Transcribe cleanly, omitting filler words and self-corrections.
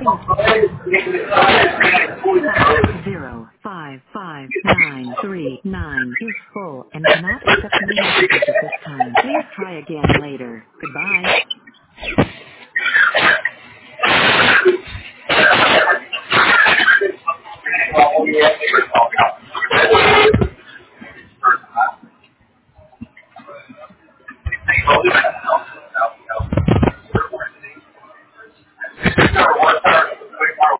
5055939 is full and cannot accept new messages at this time. Please try again later. Goodbye.